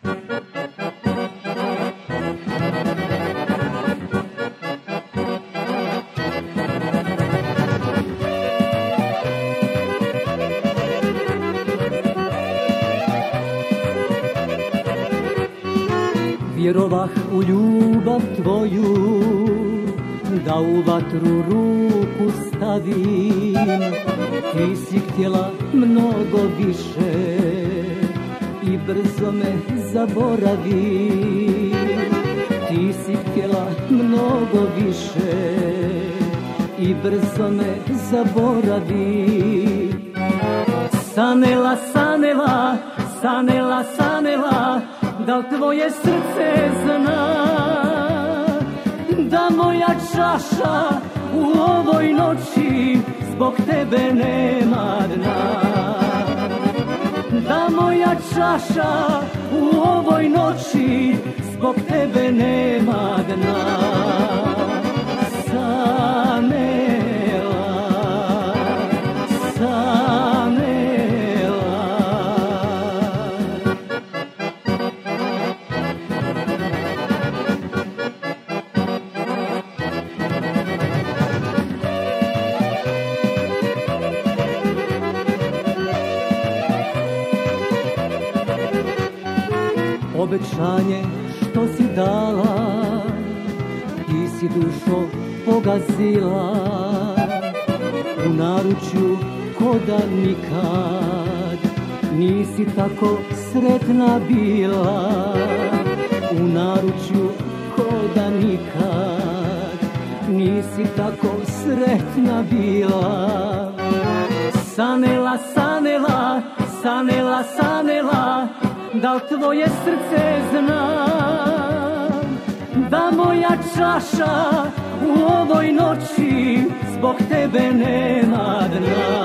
Vjerovah u ljubav tvoju, da u vatru ruku stavim. Ti si htjela mnogo više i brzo me zaboravi. Ti si htjela mnogo više i brzo me zaboravi. Sanela, sanela, sanela, sanela, da li tvoje srce zna da moja čaša u ovoj noći zbog tebe nema dna? Da moja čaša u ovoj noći zbog tebe nema dna. Sanela, sanela. Obećanje što si dala, ti si dušo pogazila. U naručju ko da nikad nisi tako sretna bila. U naručju ko da nikad nisi tako sretna bila. Sanela, sanela, sanela, sanela, da li tvoje srce zna da moja čaša u ovoj noći zbog tebe nema dna?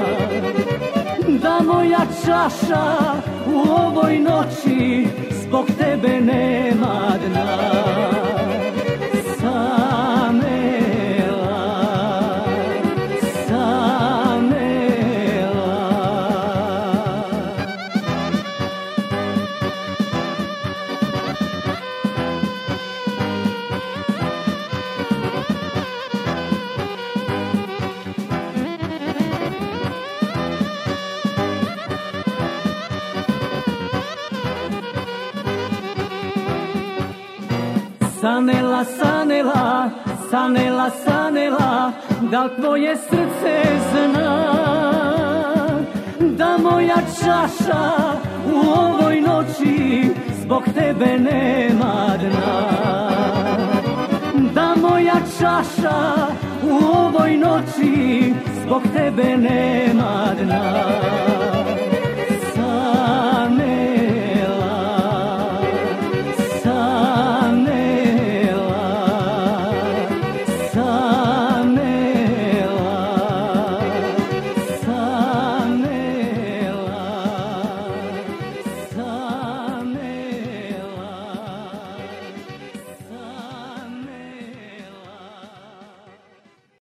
Da moja čaša u ovoj noći zbog tebe nema dna. Sanela, sanela. Sanela, sanela, sanela, sanela, da li tvoje srce zna da moja čaša u ovoj noći zbog tebe nema dna? Da moja čaša u ovoj noći zbog tebe nema dna.